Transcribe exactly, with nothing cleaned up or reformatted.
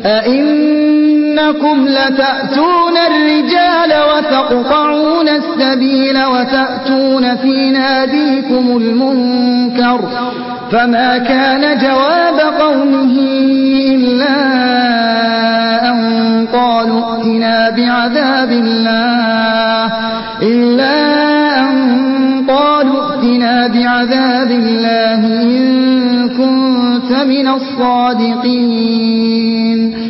أئنكم لتأتون الرجال وتقطعون السبيل وتأتون في ناديكم المنكر فما كان جواب قومه إلا أن قالوا ائتنا بعذاب الله إلا أن قالوا ائتنا بعذاب الله إن كنت من الصادقين